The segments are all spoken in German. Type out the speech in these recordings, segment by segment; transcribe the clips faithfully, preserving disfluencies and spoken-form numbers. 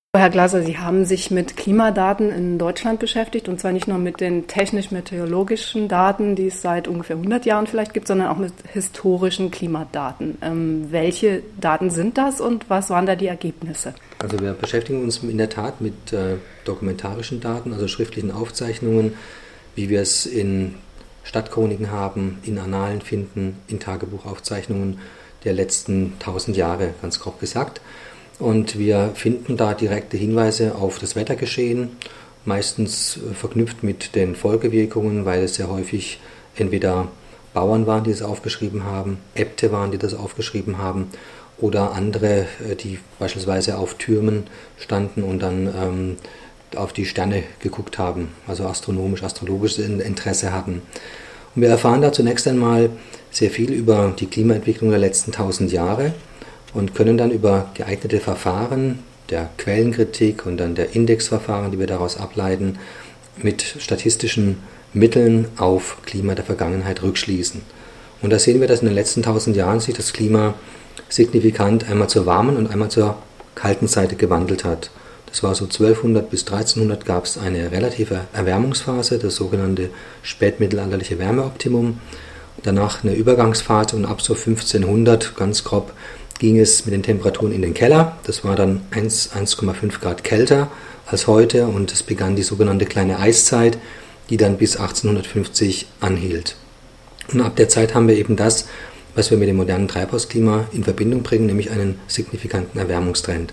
Herr Glaser, Sie haben sich mit Klimadaten in Deutschland beschäftigt, und zwar nicht nur mit den technisch-meteorologischen Daten, die es seit ungefähr hundert Jahren vielleicht gibt, sondern auch mit historischen Klimadaten. Ähm, welche Daten sind das und was waren da die Ergebnisse? Also wir beschäftigen uns in der Tat mit äh, dokumentarischen Daten, also schriftlichen Aufzeichnungen, wie wir es in Stadtchroniken haben, in Annalen finden, in Tagebuchaufzeichnungen der letzten tausend Jahre, ganz grob gesagt. Und wir finden da direkte Hinweise auf das Wettergeschehen, meistens verknüpft mit den Folgewirkungen, weil es sehr häufig entweder Bauern waren, die das aufgeschrieben haben, Äbte waren, die das aufgeschrieben haben, oder andere, die beispielsweise auf Türmen standen und dann ähm, auf die Sterne geguckt haben, also astronomisch, astrologisches Interesse hatten. Und wir erfahren da zunächst einmal sehr viel über die Klimaentwicklung der letzten tausend Jahre und können dann über geeignete Verfahren der Quellenkritik und dann der Indexverfahren, die wir daraus ableiten, mit statistischen Mitteln auf Klima der Vergangenheit rückschließen. Und da sehen wir, dass in den letzten tausend Jahren sich das Klima signifikant einmal zur warmen und einmal zur kalten Seite gewandelt hat. Das war so zwölfhundert bis dreizehnhundert gab es eine relative Erwärmungsphase, das sogenannte spätmittelalterliche Wärmeoptimum. Danach eine Übergangsphase und ab so fünfzehnhundert, ganz grob, ging es mit den Temperaturen in den Keller. Das war dann eins, eins Komma fünf Grad kälter als heute und es begann die sogenannte kleine Eiszeit, die dann bis achtzehnhundertfünfzig anhielt. Und ab der Zeit haben wir eben das, was wir mit dem modernen Treibhausklima in Verbindung bringen, nämlich einen signifikanten Erwärmungstrend.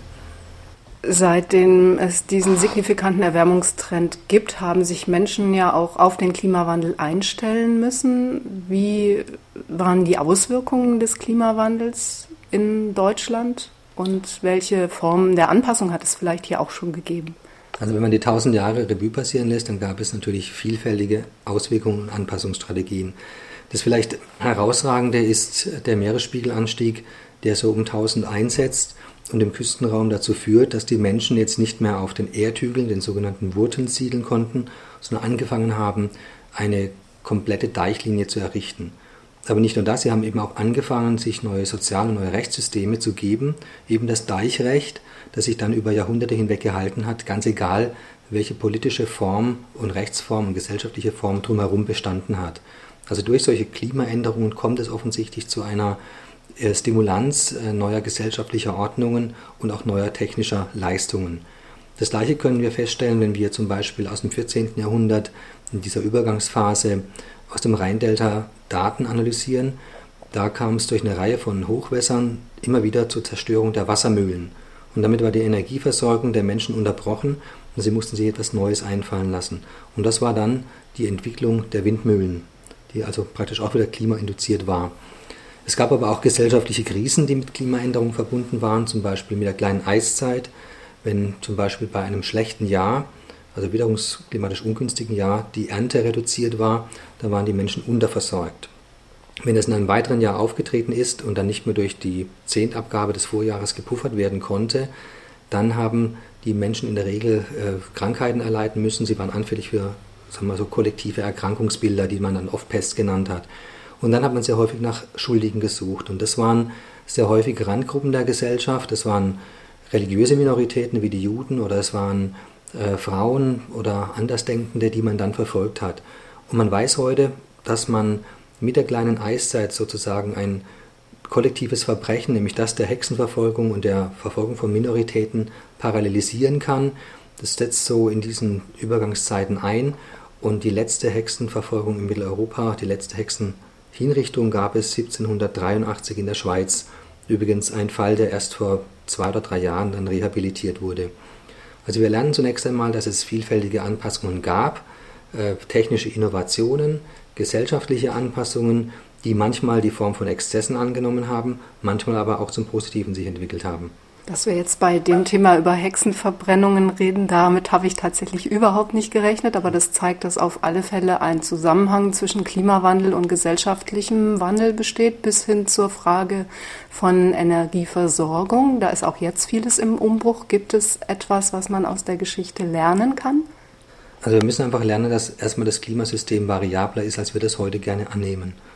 Seitdem es diesen signifikanten Erwärmungstrend gibt, haben sich Menschen ja auch auf den Klimawandel einstellen müssen. Wie waren die Auswirkungen des Klimawandels in Deutschland und welche Formen der Anpassung hat es vielleicht hier auch schon gegeben? Also wenn man die tausend Jahre Revue passieren lässt, dann gab es natürlich vielfältige Auswirkungen und Anpassungsstrategien. Das vielleicht herausragende ist der Meeresspiegelanstieg, der so um tausend einsetzt und im Küstenraum dazu führt, dass die Menschen jetzt nicht mehr auf den Erdhügeln, den sogenannten Wurteln, siedeln konnten, sondern angefangen haben, eine komplette Deichlinie zu errichten. Aber nicht nur das, sie haben eben auch angefangen, sich neue soziale und neue Rechtssysteme zu geben, eben das Deichrecht, das sich dann über Jahrhunderte hinweg gehalten hat, ganz egal, welche politische Form und Rechtsform und gesellschaftliche Form drumherum bestanden hat. Also durch solche Klimaänderungen kommt es offensichtlich zu einer Stimulanz neuer gesellschaftlicher Ordnungen und auch neuer technischer Leistungen. Das Gleiche können wir feststellen, wenn wir zum Beispiel aus dem vierzehnten Jahrhundert in dieser Übergangsphase aus dem Rheindelta Daten analysieren. Da kam es durch eine Reihe von Hochwässern immer wieder zur Zerstörung der Wassermühlen. Und damit war die Energieversorgung der Menschen unterbrochen und sie mussten sich etwas Neues einfallen lassen. Und das war dann die Entwicklung der Windmühlen, die also praktisch auch wieder klimainduziert war. Es gab aber auch gesellschaftliche Krisen, die mit Klimaänderungen verbunden waren, zum Beispiel mit der kleinen Eiszeit, wenn zum Beispiel bei einem schlechten Jahr, also witterungsklimatisch ungünstigen Jahr, die Ernte reduziert war, da waren die Menschen unterversorgt. Wenn es in einem weiteren Jahr aufgetreten ist und dann nicht mehr durch die Zehntabgabe des Vorjahres gepuffert werden konnte, dann haben die Menschen in der Regel äh, Krankheiten erleiden müssen. Sie waren anfällig für, sagen wir mal so, kollektive Erkrankungsbilder, die man dann oft Pest genannt hat. Und dann hat man sehr häufig nach Schuldigen gesucht. Und das waren sehr häufig Randgruppen der Gesellschaft. Das waren religiöse Minoritäten wie die Juden oder es waren äh, Frauen oder Andersdenkende, die man dann verfolgt hat. Und man weiß heute, dass man mit der kleinen Eiszeit sozusagen ein kollektives Verbrechen, nämlich das der Hexenverfolgung und der Verfolgung von Minoritäten, parallelisieren kann. Das setzt so in diesen Übergangszeiten ein. Und die letzte Hexenverfolgung in Mitteleuropa, die letzte Hexenhinrichtung gab es siebzehnhundertdreiundachtzig in der Schweiz. Übrigens ein Fall, der erst vor zwei oder drei Jahren dann rehabilitiert wurde. Also wir lernen zunächst einmal, dass es vielfältige Anpassungen gab, äh, technische Innovationen, gesellschaftliche Anpassungen, die manchmal die Form von Exzessen angenommen haben, manchmal aber auch zum Positiven sich entwickelt haben. Dass wir jetzt bei dem Thema über Hexenverbrennungen reden, damit habe ich tatsächlich überhaupt nicht gerechnet, aber das zeigt, dass auf alle Fälle ein Zusammenhang zwischen Klimawandel und gesellschaftlichem Wandel besteht, bis hin zur Frage von Energieversorgung. Da ist auch jetzt vieles im Umbruch. Gibt es etwas, was man aus der Geschichte lernen kann? Also wir müssen einfach lernen, dass erstmal das Klimasystem variabler ist, als wir das heute gerne annehmen.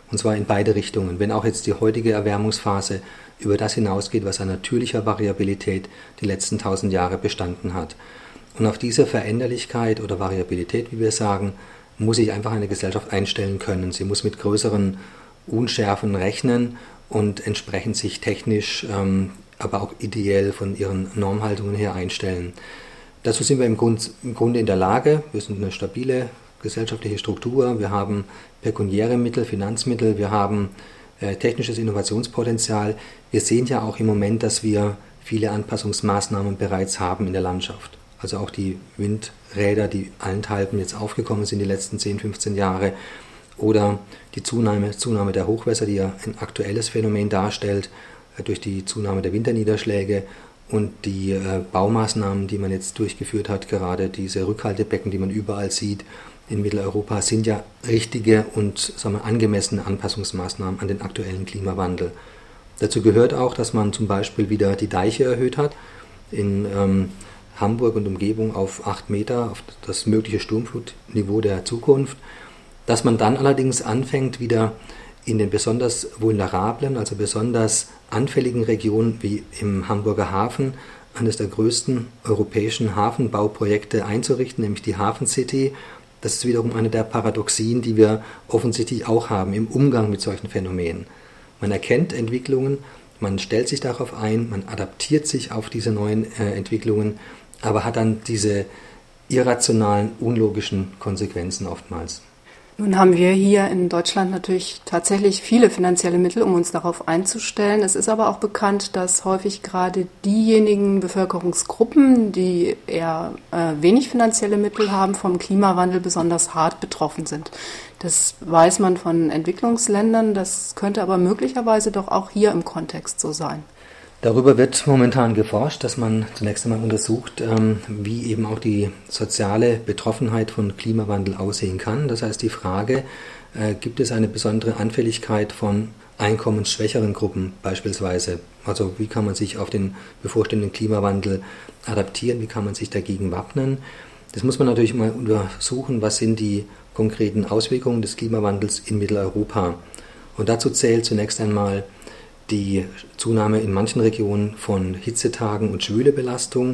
Und zwar in beide Richtungen. Wenn auch jetzt die heutige Erwärmungsphase über das hinausgeht, was an natürlicher Variabilität die letzten tausend Jahre bestanden hat. Und auf diese Veränderlichkeit oder Variabilität, wie wir sagen, muss sich einfach eine Gesellschaft einstellen können. Sie muss mit größeren Unschärfen rechnen und entsprechend sich technisch, ähm, aber auch ideell von ihren Normhaltungen her einstellen. Dazu sind wir im, Grund, im Grunde in der Lage. Wir sind eine stabile gesellschaftliche Struktur. Wir haben pekuniäre Mittel, Finanzmittel. Wir haben äh, technisches Innovationspotenzial. Wir sehen ja auch im Moment, dass wir viele Anpassungsmaßnahmen bereits haben in der Landschaft. Also auch die Windräder, die allenthalben jetzt aufgekommen sind die letzten zehn, fünfzehn Jahre. Oder die Zunahme, Zunahme der Hochwässer, die ja ein aktuelles Phänomen darstellt, äh, durch die Zunahme der Winterniederschläge. Und die äh, Baumaßnahmen, die man jetzt durchgeführt hat, gerade diese Rückhaltebecken, die man überall sieht in Mitteleuropa, sind ja richtige und sagen wir, angemessene Anpassungsmaßnahmen an den aktuellen Klimawandel. Dazu gehört auch, dass man zum Beispiel wieder die Deiche erhöht hat, in ähm, Hamburg und Umgebung auf acht Meter, auf das mögliche Sturmflutniveau der Zukunft. Dass man dann allerdings anfängt, wieder in den besonders vulnerablen, also besonders anfälligen Regionen wie im Hamburger Hafen, eines der größten europäischen Hafenbauprojekte einzurichten, nämlich die Hafen City. Das ist wiederum eine der Paradoxien, die wir offensichtlich auch haben im Umgang mit solchen Phänomenen. Man erkennt Entwicklungen, man stellt sich darauf ein, man adaptiert sich auf diese neuen äh, Entwicklungen, aber hat dann diese irrationalen, unlogischen Konsequenzen oftmals. Nun haben wir hier in Deutschland natürlich tatsächlich viele finanzielle Mittel, um uns darauf einzustellen. Es ist aber auch bekannt, dass häufig gerade diejenigen Bevölkerungsgruppen, die eher äh, wenig finanzielle Mittel haben, vom Klimawandel besonders hart betroffen sind. Das weiß man von Entwicklungsländern, das könnte aber möglicherweise doch auch hier im Kontext so sein. Darüber wird momentan geforscht, dass man zunächst einmal untersucht, wie eben auch die soziale Betroffenheit von Klimawandel aussehen kann. Das heißt die Frage, gibt es eine besondere Anfälligkeit von einkommensschwächeren Gruppen beispielsweise? Also wie kann man sich auf den bevorstehenden Klimawandel adaptieren, wie kann man sich dagegen wappnen? Das muss man natürlich mal untersuchen, was sind die konkreten Auswirkungen des Klimawandels in Mitteleuropa. Und dazu zählt zunächst einmal die Zunahme in manchen Regionen von Hitzetagen und Schwülebelastung.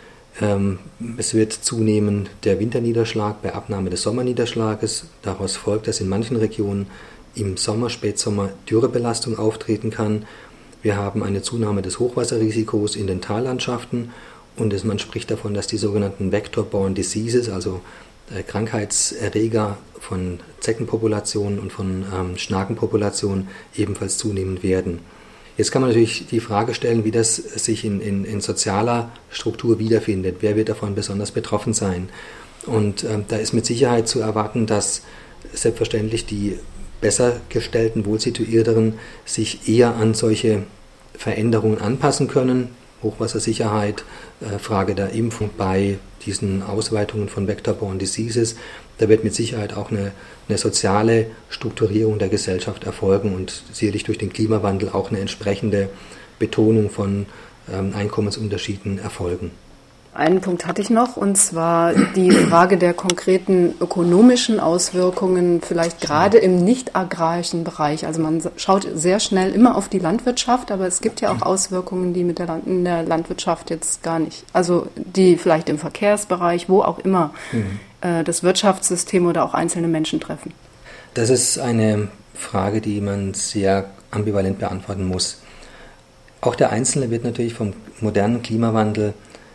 Ähm, es wird zunehmen der Winterniederschlag bei Abnahme des Sommerniederschlages. Daraus folgt, dass in manchen Regionen im Sommer, Spätsommer Dürrebelastung auftreten kann. Wir haben eine Zunahme des Hochwasserrisikos in den Tallandschaften und es, man spricht davon, dass die sogenannten Vector-Borne Diseases, also äh, Krankheitserreger von Zeckenpopulationen und von ähm, Schnakenpopulationen ebenfalls zunehmen werden. Jetzt kann man natürlich die Frage stellen, wie das sich in, in, in sozialer Struktur wiederfindet. Wer wird davon besonders betroffen sein? Und äh, da ist mit Sicherheit zu erwarten, dass selbstverständlich die besser gestellten, wohlsituierteren sich eher an solche Veränderungen anpassen können. Hochwassersicherheit, äh, Frage der Impfung bei diesen Ausweitungen von Vector-Borne Diseases. Da wird mit Sicherheit auch eine, eine soziale Strukturierung der Gesellschaft erfolgen und sicherlich durch den Klimawandel auch eine entsprechende Betonung von ähm, Einkommensunterschieden erfolgen. Einen Punkt hatte ich noch, und zwar die Frage der konkreten ökonomischen Auswirkungen, vielleicht gerade im nicht-agrarischen Bereich. Also man schaut sehr schnell immer auf die Landwirtschaft, aber es gibt ja auch Auswirkungen, die mit der, Land- in der Landwirtschaft jetzt gar nicht, also die vielleicht im Verkehrsbereich, wo auch immer, mhm. äh, das Wirtschaftssystem oder auch einzelne Menschen treffen. Das ist eine Frage, die man sehr ambivalent beantworten muss. Auch der Einzelne wird natürlich vom modernen Klimawandel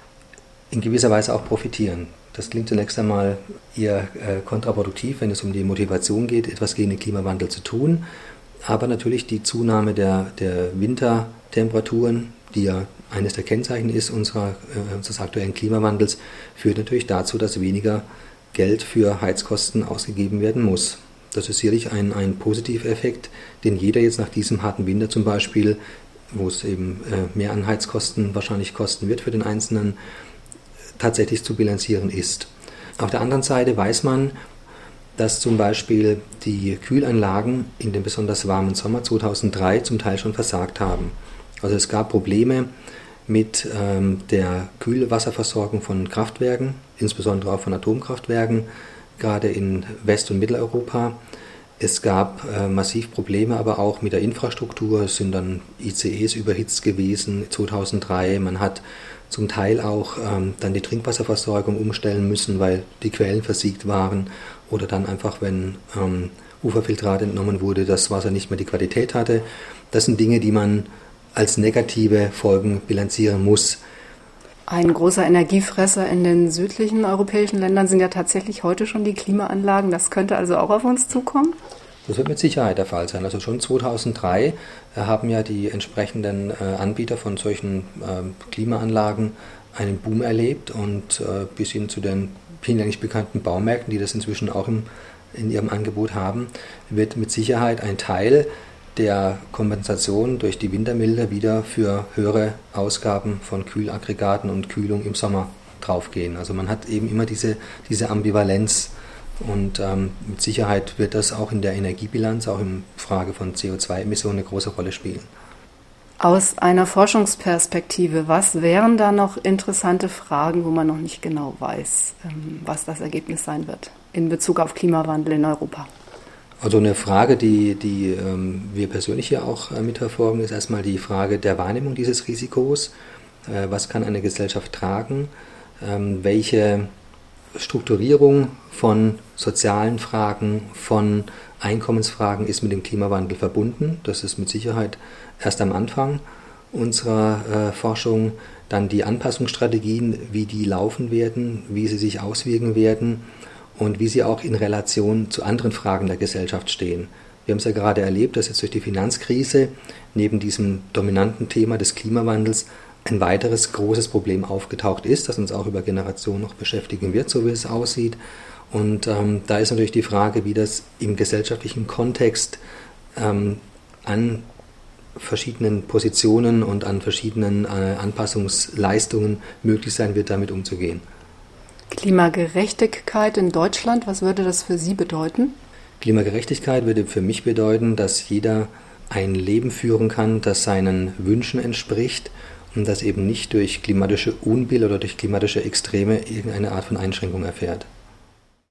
in gewisser Weise auch profitieren. Das klingt zunächst einmal eher äh, kontraproduktiv, wenn es um die Motivation geht, etwas gegen den Klimawandel zu tun. Aber natürlich die Zunahme der, der Wintertemperaturen, die ja eines der Kennzeichen ist unserer, äh, unseres aktuellen Klimawandels, führt natürlich dazu, dass weniger Geld für Heizkosten ausgegeben werden muss. Das ist sicherlich ein, ein Positiveffekt, den jeder jetzt nach diesem harten Winter zum Beispiel, wo es eben äh, mehr an Heizkosten wahrscheinlich kosten wird für den Einzelnen, tatsächlich zu bilanzieren ist. Auf der anderen Seite weiß man, dass zum Beispiel die Kühlanlagen in dem besonders warmen Sommer zweitausenddrei zum Teil schon versagt haben. Also es gab Probleme mit ähm, der Kühlwasserversorgung von Kraftwerken, insbesondere auch von Atomkraftwerken, gerade in West- und Mitteleuropa. Es gab äh, massiv Probleme aber auch mit der Infrastruktur. Es sind dann I C Es überhitzt gewesen zweitausenddrei. Man hat zum Teil auch ähm, dann die Trinkwasserversorgung umstellen müssen, weil die Quellen versiegt waren. Oder dann einfach, wenn ähm, Uferfiltrat entnommen wurde, das Wasser nicht mehr die Qualität hatte. Das sind Dinge, die man als negative Folgen bilanzieren muss. Ein großer Energiefresser in den südlichen europäischen Ländern sind ja tatsächlich heute schon die Klimaanlagen. Das könnte also auch auf uns zukommen? Das wird mit Sicherheit der Fall sein. Also schon zweitausenddrei haben ja die entsprechenden Anbieter von solchen Klimaanlagen einen Boom erlebt und bis hin zu den hinlänglich bekannten Baumärkten, die das inzwischen auch im, in ihrem Angebot haben, wird mit Sicherheit ein Teil der Kompensation durch die Wintermilde wieder für höhere Ausgaben von Kühlaggregaten und Kühlung im Sommer draufgehen. Also man hat eben immer diese, diese Ambivalenz und ähm, mit Sicherheit wird das auch in der Energiebilanz, auch in Frage von C O zwei Emissionen eine große Rolle spielen. Aus einer Forschungsperspektive, was wären da noch interessante Fragen, wo man noch nicht genau weiß, was das Ergebnis sein wird in Bezug auf Klimawandel in Europa? Also eine Frage, die, die ähm, wir persönlich hier auch äh, mitverfolgen, ist erstmal die Frage der Wahrnehmung dieses Risikos. Äh, was kann eine Gesellschaft tragen? Ähm, welche Strukturierung von sozialen Fragen, von Einkommensfragen ist mit dem Klimawandel verbunden? Das ist mit Sicherheit erst am Anfang unserer äh, Forschung. Dann die Anpassungsstrategien, wie die laufen werden, wie sie sich auswirken werden. Und wie sie auch in Relation zu anderen Fragen der Gesellschaft stehen. Wir haben es ja gerade erlebt, dass jetzt durch die Finanzkrise neben diesem dominanten Thema des Klimawandels ein weiteres großes Problem aufgetaucht ist, das uns auch über Generationen noch beschäftigen wird, so wie es aussieht. Und ähm, da ist natürlich die Frage, wie das im gesellschaftlichen Kontext ähm, an verschiedenen Positionen und an verschiedenen äh, Anpassungsleistungen möglich sein wird, damit umzugehen. Klimagerechtigkeit in Deutschland, was würde das für Sie bedeuten? Klimagerechtigkeit würde für mich bedeuten, dass jeder ein Leben führen kann, das seinen Wünschen entspricht und das eben nicht durch klimatische Unbill oder durch klimatische Extreme irgendeine Art von Einschränkung erfährt.